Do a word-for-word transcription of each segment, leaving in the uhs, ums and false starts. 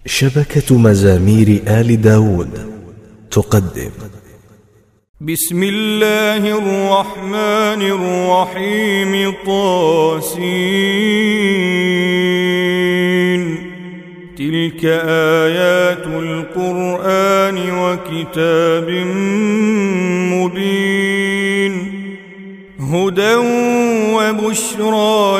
شبكة مزامير آل داود تقدم. بسم الله الرحمن الرحيم. طاسين. تلك آيات القرآن وكتاب مبين، هدى وبشرى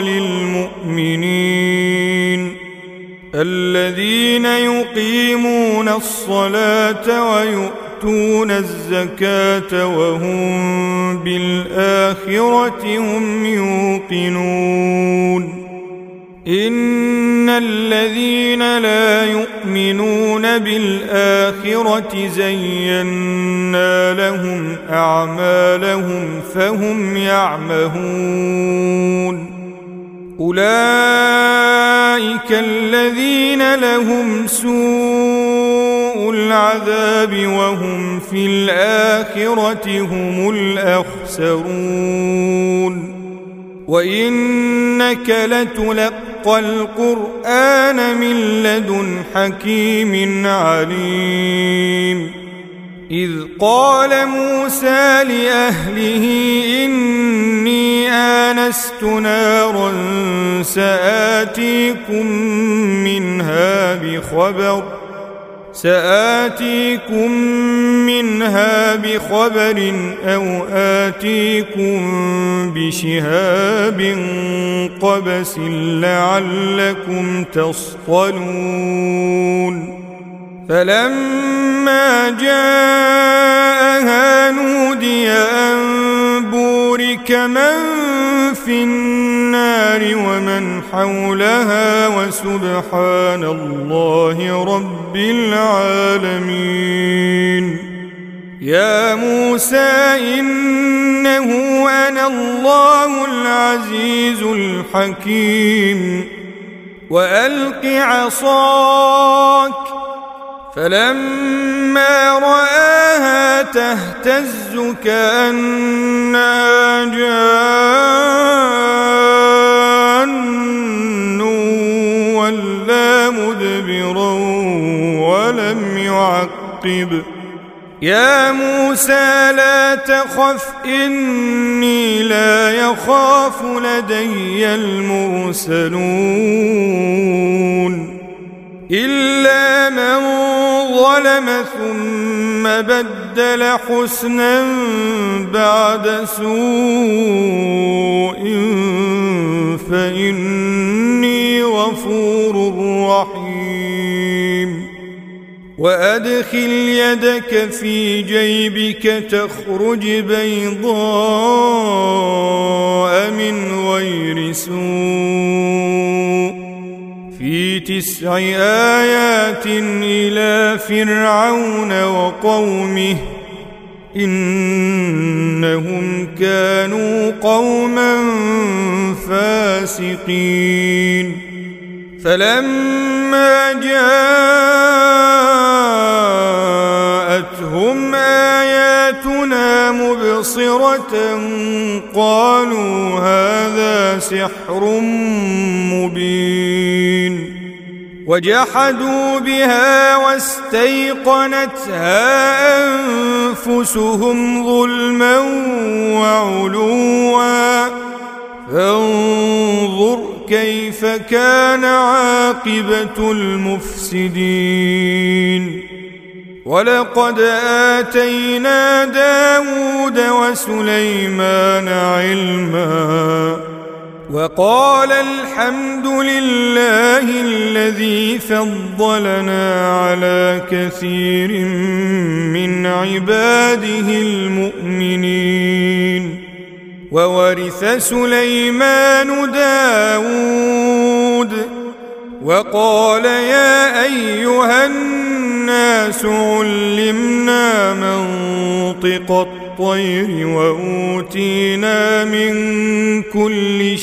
للمؤمنين الذين يقيمون الصلاة ويؤتون الزكاة وهم بالآخرة هم يوقنون. إن الذين لا يؤمنون بالآخرة زينا لهم أعمالهم فهم يعمهون. أولئك الذين لهم سوء العذاب وهم في الآخرة هم الأخسرون. وإنك لتلقى القرآن من لدن حكيم عليم. إذ قال موسى لأهله إني آنست نارا سآتيكم منها بخبر سآتيكم منها بخبر أو آتيكم بشهاب قبس لعلكم تصطلون. فلما جاءها نودي أن بورك من في النار ومن حولها وسبحان الله رب العالمين. يا موسى إنه أنا الله العزيز الحكيم. وألق عصاك. فلما رآها تهتز كأنها جان ولا مدبرا ولم يعقب. يا موسى لا تخف إني لا يخاف لدي المرسلون. إلا من ظلم ثم بدل حسنا بعد سوء فإني غفور رحيم. وأدخل يدك في جيبك تخرج بيضاء من غير سوء في تسع آيات إلى فرعون وقومه إنهم كانوا قوما فاسقين. فلما جاءتهم آياتنا مبصرة قالوا هذا سحر مبين. وجحدوا بها واستيقنتها أنفسهم ظلما وعلوا فانظر كيف كان عاقبة المفسدين. ولقد آتينا داود وسليمان علما وقال الحمد لله الذي فضلنا على كثير من عباده المؤمنين. وورث سليمان داود وقال يا أيها الناس علمنا منطق الطير وأوتينا من كل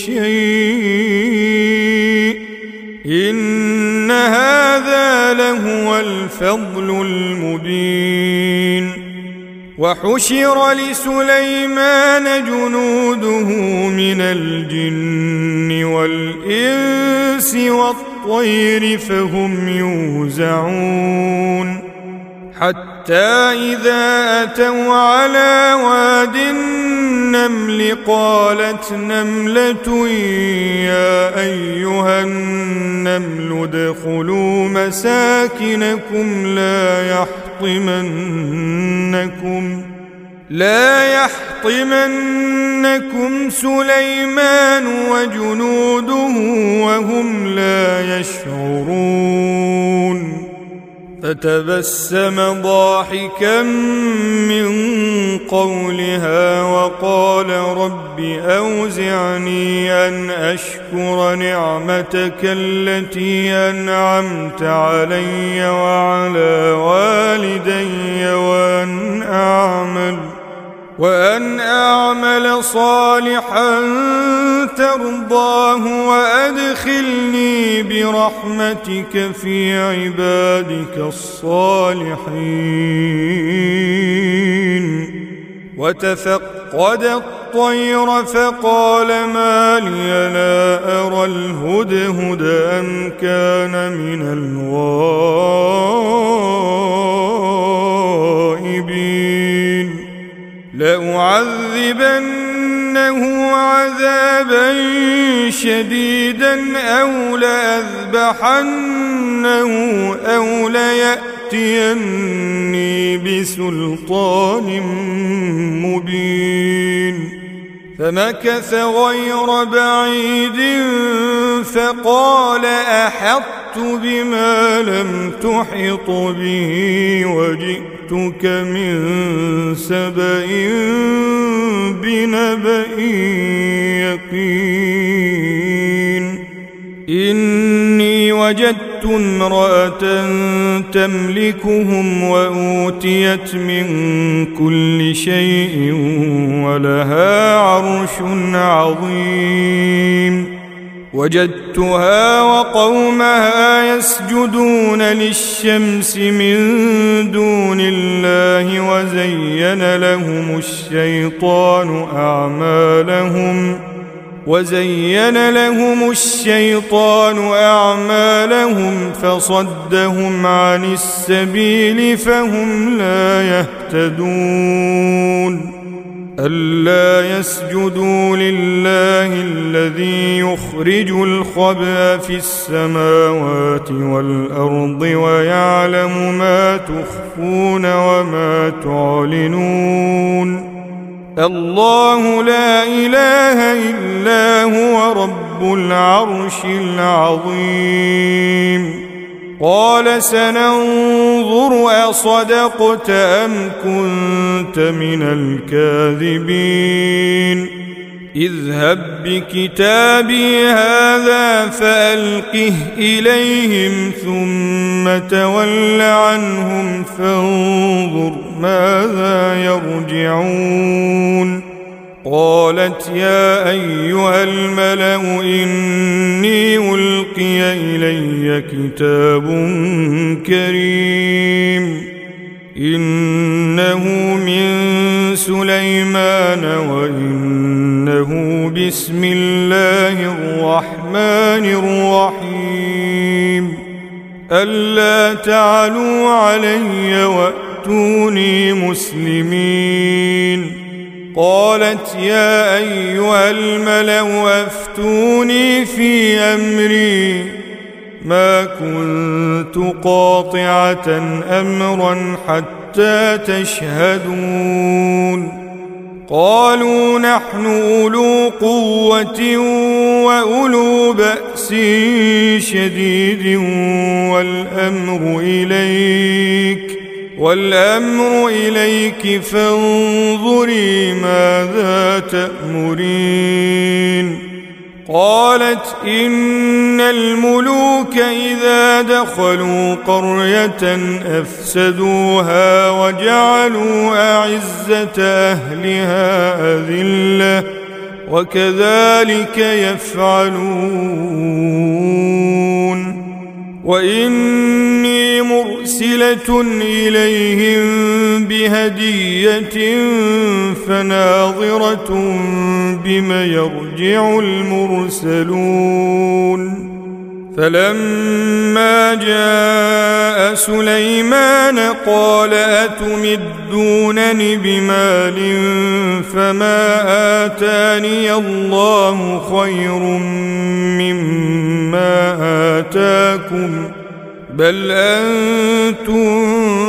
شيء إن هذا لهو الفضل المبين. وحشر لسليمان جنوده من الجن والإنس والطير الطير فهم يوزعون حتى إذا أتوا على واد النمل قالت نملة يا أيها النمل ادخلوا مساكنكم لا يحطمنكم لا يحطمنكم سليمان وجنوده وهم لا يشعرون فتبسم ضاحكا من قولها وقال رب أوزعني أن أشكر نعمتك التي أنعمت علي وعلى والدي وأن أعمل وأن أعمل صالحا ترضاه وأدخلني برحمتك في عبادك الصالحين وتفقد الطير فقال ما لي لا أرى الهدهد أم كان من الغائبين لأعذبنه عذابا شديدا أو لأذبحنه أو ليأتيني بسلطان مبين فمكث غير بعيد فقال أحطت بما لم تحط به وجئتك من سبأ بنبأ يقين إني وجدت امرأة تملكهم وأوتيت من كل شيء ولها عرش عظيم وجدتها وقومها يسجدون للشمس من دون الله وزين لهم الشيطان أعمالهم وزين لهم الشيطان أعمالهم فصدهم عن السبيل فهم لا يهتدون ألا يسجدوا لله الذي يخرج الخبأ في السماوات والأرض ويعلم ما تخفون وما تعلنون الله لا إله إلا هو رب العرش العظيم قال سننظر أصدقت أم كنت من الكاذبين اذهب بكتابي هذا فألقه إليهم ثم تول عنهم فانظر ماذا يرجعون قالت يا أيها الملأ إني ألقي إلي كتاب كريم إنه من سليمان وإنه بسم الله الرحمن الرحيم ألا تعلوا علي وأتوني مسلمين قالت يا أيها الملأ أفتوني في أمري ما كنت قاطعة أمرا حتى تشهدون قالوا نحن أولو قوة وأولو بأس شديد والأمر إليك والأمر إليك فانظري ماذا تأمرين قالت إن الملوك إذا دخلوا قرية أفسدوها وجعلوا أعزة أهلها أذلة وكذلك يفعلون وإني مرسلة إليهم بهدية فناظرة بم يرجع المرسلون فلما جاء سليمان قال أتمدونني بمال فما آتاني الله خير مما آتاكم بل أنتم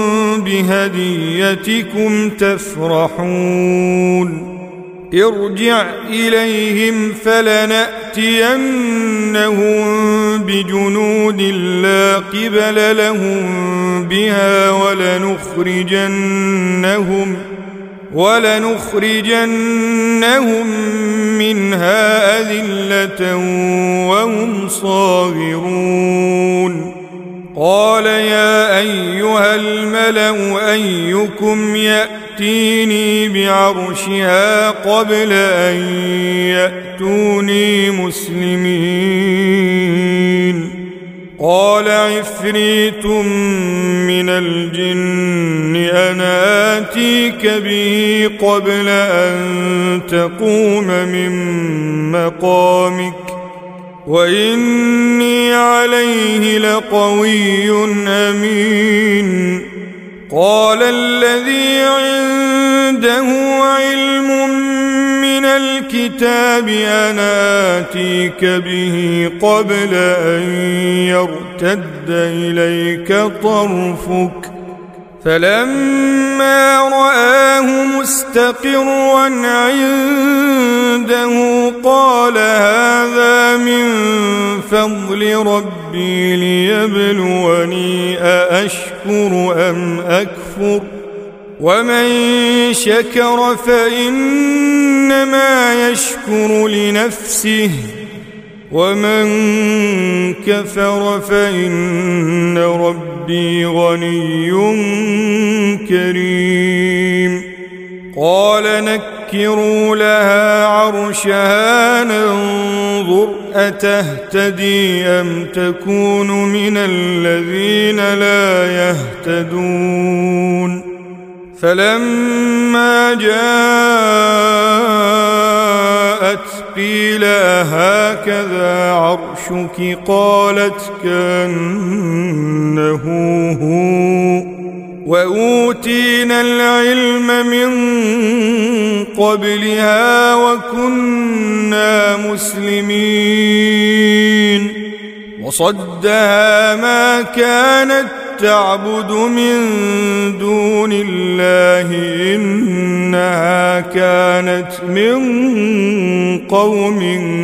بهديتكم تفرحون ارجع إليهم فلنأتينهم بجنود لا قبل لهم بها ولنخرجنهم ولنخرجنهم منها أذلة وهم صاغرون قال يا أيها الملأ أيكم يأتيني بعرشها قبل أن يأتوني مسلمين قال عفريت من الجن أنا آتيك به قبل أن تقوم من مقامك وإني عليه لقوي أمين قال الذي عنده علم من الكتاب أنا آتيك به قبل أن يرتد إليك طرفك فلما رآه مستقرا عنده قال هذا من فضل ربي ليبلوني أأشكر أم أكفر ومن شكر فإنما يشكر لنفسه ومن كفر فإن ربي غني كريم قال نكروا لها عرشها ننظر أتهتدي أم تكون من الذين لا يهتدون فلما جاءت قيل هكذا عرشك قالت كأنه هو وأوتينا العلم من قبلها وكنا مسلمين وصدها ما كانت تعبد من دون الله إنها كانت من قوم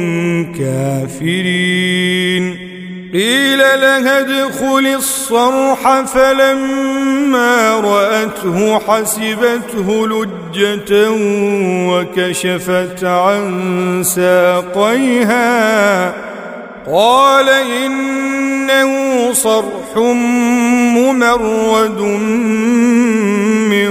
كافرين قيل لها ادخل الصرح فلما رأته حسبته لجة وكشفت عن ساقيها قال إنه صرح ممرد من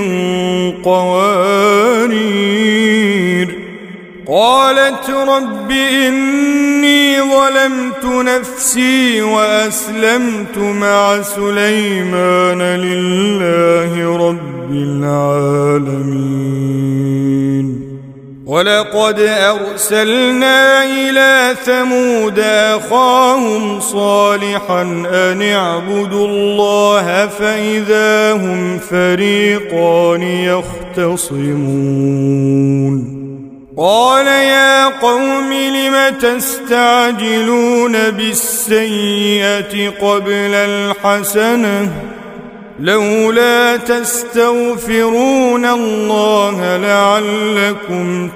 قوارير قالت رب إني ظلمت نفسي وأسلمت مع سليمان لله رب العالمين ولقد أرسلنا إلى ثمود أخاهم صالحا أن اعبدوا الله فإذا هم فريقان يختصمون قال يا قوم لم تستعجلون بالسيئة قبل الحسنة لولا تستغفرون الله لعلكم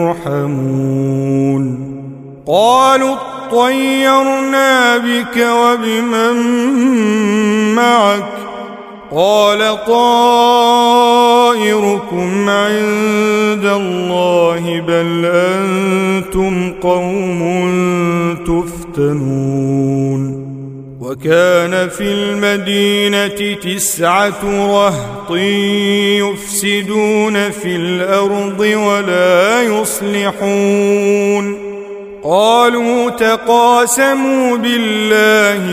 ترحمون قالوا اطيرنا بك وبمن معك قال طائركم عند الله بل أنتم قوم تفتنون وكان في المدينة تسعة رهط يفسدون في الأرض ولا يصلحون قالوا تقاسموا بالله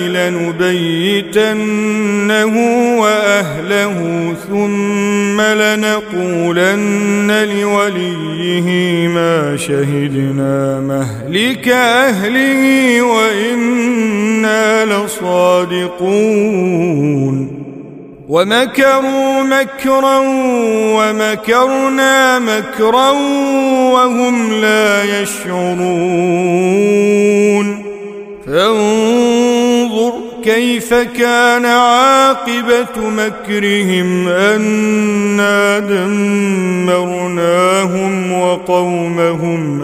لنبيتنه وأهله ثم لنقولن لوليه ما شهدنا مهلك أهله وإنا يتقون ومكروا مكرا ومكرنا مكرا وهم لا يشعرون فانظر كيف كان عاقبة مكرهم أنا دمرناهم وقومهم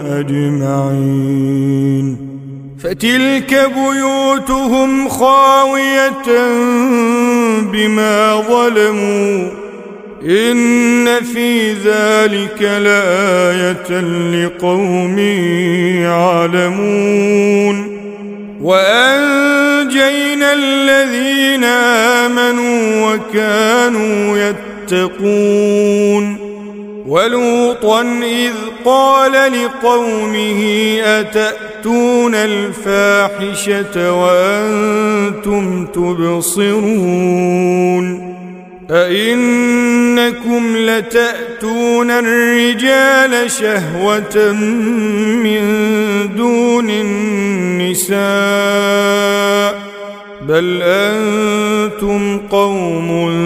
أجمعين فتلك بيوتهم خاوية بما ظلموا إن في ذلك لآية لقوم يعلمون وأنجينا الذين آمنوا وكانوا يتقون ولوطا إذ قال لقومه أتأتون الفاحشة وأنتم تبصرون أئنكم لتأتون الرجال شهوة من دون النساء بل أنتم قوم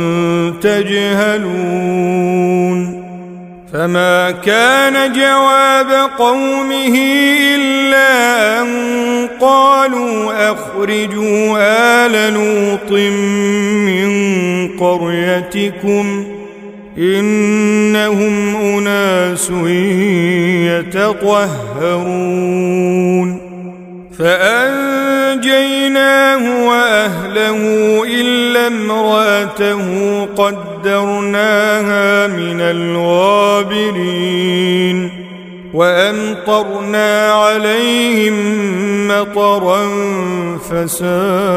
تجهلون فما كان جواب قومه إلا أن قالوا أخرجوا آل لوط من قريتكم إنهم أناس يتطهرون فأنجيناه وأهله إلا امرأته قدرناها من الغابرين وأمطرنا عليهم مطرا فساء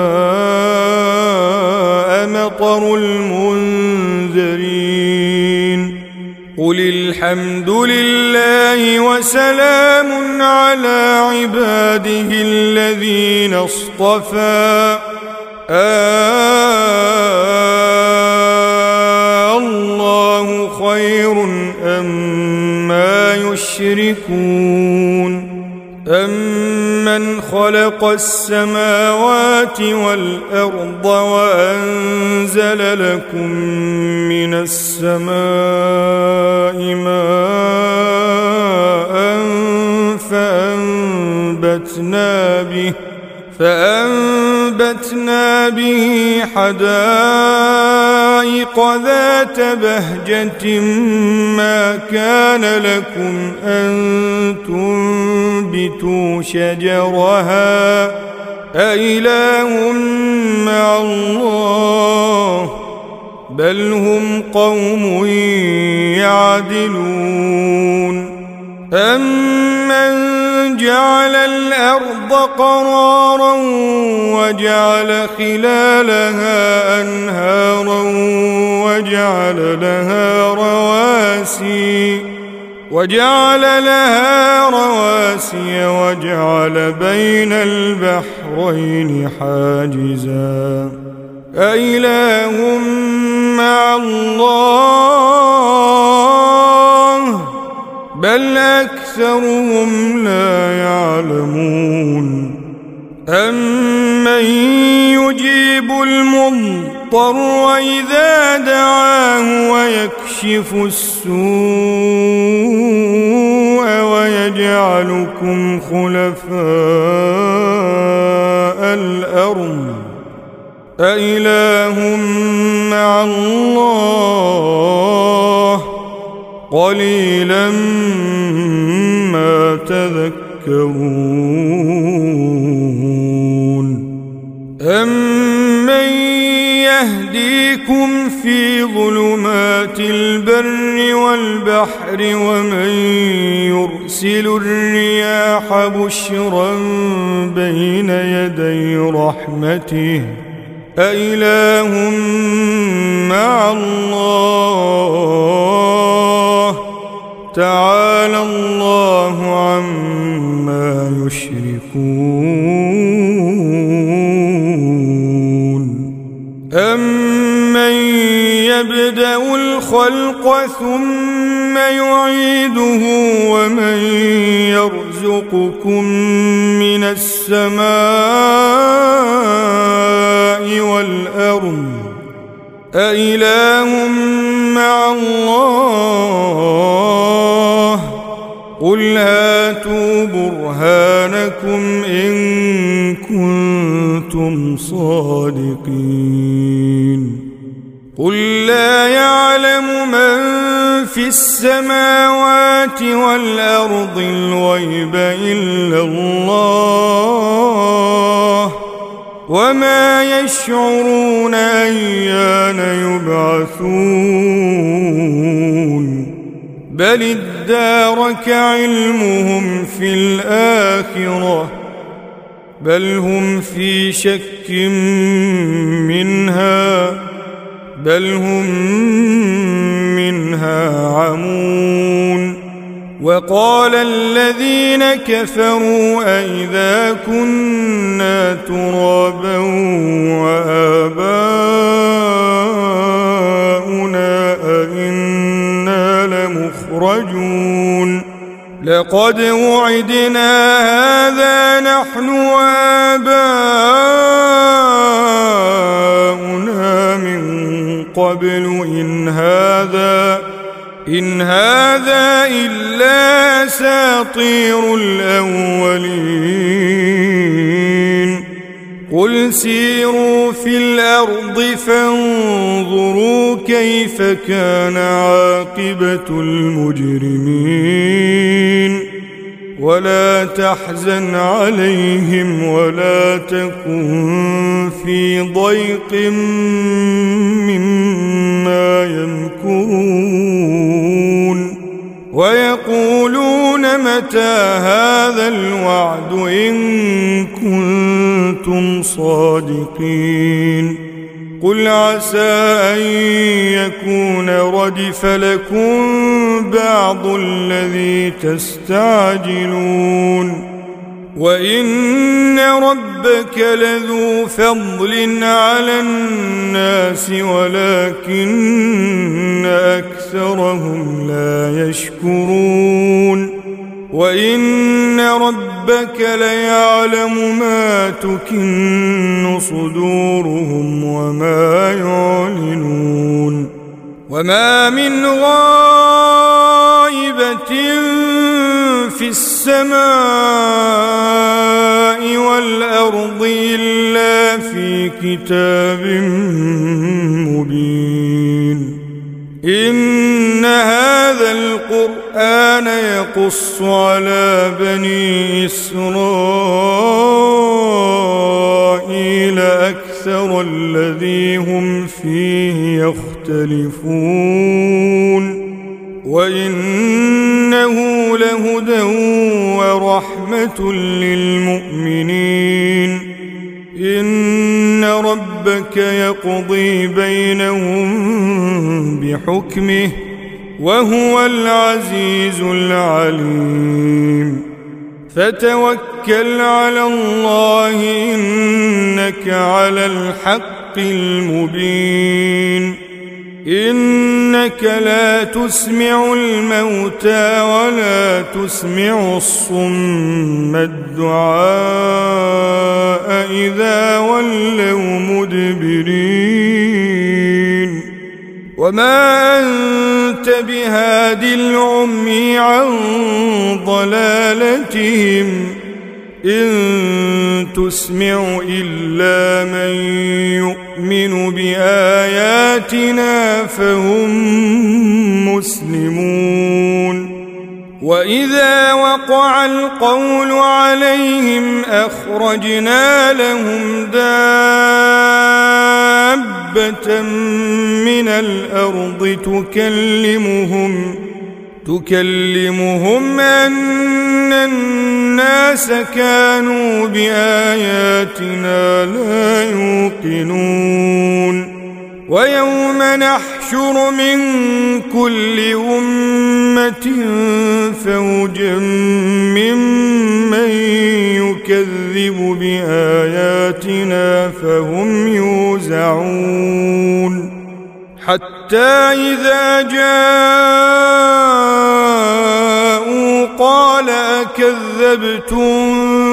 مطر المنذرين قل الحمد لله وسلام على عباده الذين اصطفى آه الله خير أما يشركون أمن خلق السماوات والأرض وأنزل لكم من السماء ماء فأنبتنا به فأنبتنا به حدائق ذات بهجة ما كان لكم أن تنبتوا شجرها أإله مع الله بل هم قوم يعدلون أمن جعل الأرض قرارا وجعل خلالها أنهارا وجعل لها رواسي وجعل لها رواسي وجعل بين البحرين حاجزا أإله مع الله بل أكثرهم لا يعلمون أمن يجيب المضطر إذا دعاه ويكشف السوء ويجعلكم خلفاء الأرض أإله مع الله قليلا ما تذكرون أمن يهديكم في ظلمات البر والبحر ومن يرسل الرياح بشرا بين يدي رحمته أإله مع الله تعالى الله عما يشركون أمن أمن يبدأ الخلق ثم يعيده ومن يرزقكم من السماء والأرض أإله مع الله قل هاتوا برهانكم إن كنتم صادقين قل لا يعلم من في السماوات والأرض الغيب إلا الله وما يشعرون أيان يبعثون بل ادارك علمهم في الآخرة بل هم في شك منها بل هم منها عمون وقال الذين كفروا أئذا كنا ترابا وآباؤنا أئنا لمخرجون لقد وعدنا هذا نحن وآباؤنا من قبل إن هذا إن هذا إلا أساطير الأولين قل سيروا في الأرض فانظروا كيف كان عاقبة المجرمين ولا تحزن عليهم ولا تكن في ضيق مما يمكرون ويقولون متى هذا الوعد إن كنتم صادقين قل عسى أن يكون ردف لكم بعض الذي تستعجلون وإن ربك لذو فضل على الناس ولكن أكثرهم لا يشكرون وإن ربك ليعلم ما تكن صدورهم وما يعلنون وما من غائبة في السماء والأرض إلا في كتاب مبين إن هذا القرآن يقص على بني إسرائيل أكثر الذي هم فيه يختلفون وإنه لهدى ورحمة للمؤمنين إن ربك يقضي بينهم بحكمه وهو العزيز العليم فتوكل على الله إنك على الحق المبين إنك لا تسمع الموتى ولا تسمع الصم الدعاء إذا ولوا مدبرين وما أنت بهاد العمي عن ضلالتهم إن تسمع إلا من يؤمن بآياتنا فهم مسلمون وإذا وقع القول عليهم أخرجنا لهم دابة من الأرض تكلمهم تكلمهم أن الناس كانوا بآياتنا لا يوقنون ويوم نحشر من كل أمة فوجا ممن يكذب بآياتنا فهم يوزعون حتى إذا جاءوا قال أكذبتم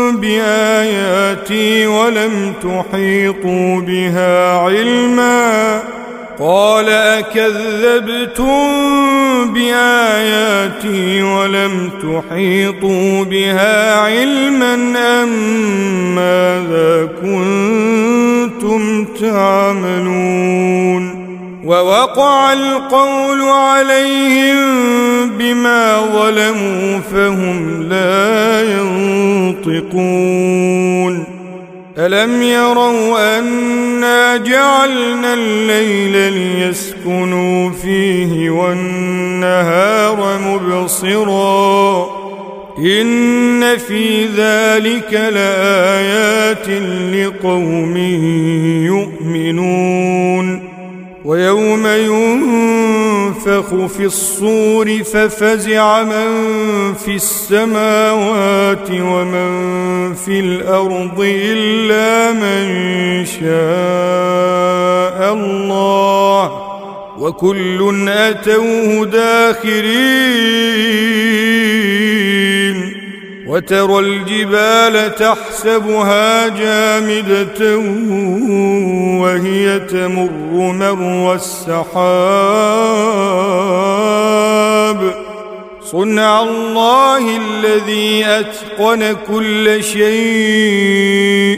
بآياتي ولم تحيطوا بها علما قال أكذبتم بآياتي ولم تحيطوا بها علما أم ماذا كنتم تعملون ووقع القول عليهم بما ظلموا فهم لا ينطقون ألم يروا أنا جعلنا الليل ليسكنوا فيه والنهار مبصرا إن في ذلك لآيات لقوم يؤمنون ويوم ينفخ في الصور ففزع من في السماوات ومن في الأرض إلا من شاء الله وكل أتوه داخرين وترى الجبال تحسبها جامدة وهي تمر مر السحاب صنع الله الذي أتقن كل شيء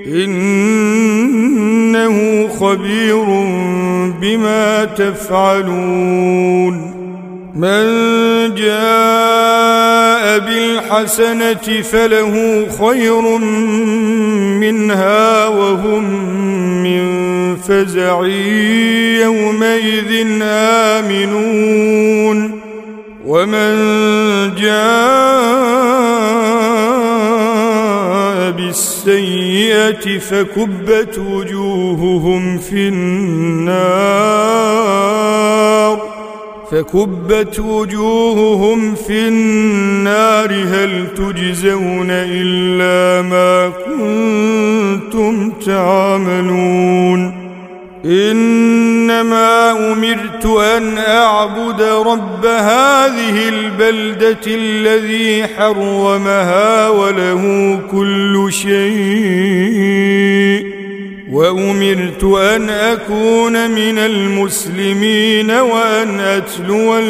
إنه خبير بما تفعلون من جاء بالحسنة فله خير منها وهم من فزع يومئذ آمنون ومن جاء بالسيئة فكبت وجوههم في النار فكبت وجوههم في النار هل تجزون إلا ما كنتم تعملون إنما أمرت أن أعبد رب هذه البلدة الذي حرمها وله كل شيء وأمرت أن أكون من المسلمين وأن أتلو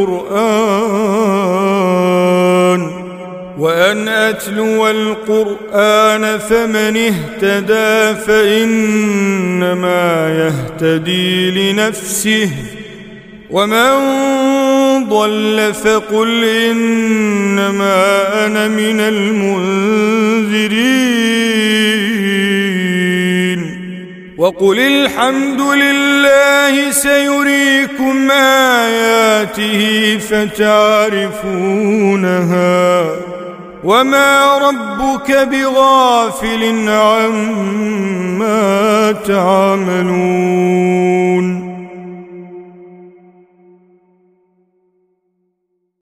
القرآن وأن أتلو القرآن فمن اهتدى فإنما يهتدي لنفسه ومن ضل فقل إنما أنا من المنذرين وقل الحمد لله سيريكم آياته فتعرفونها وما ربك بغافل عما تعملون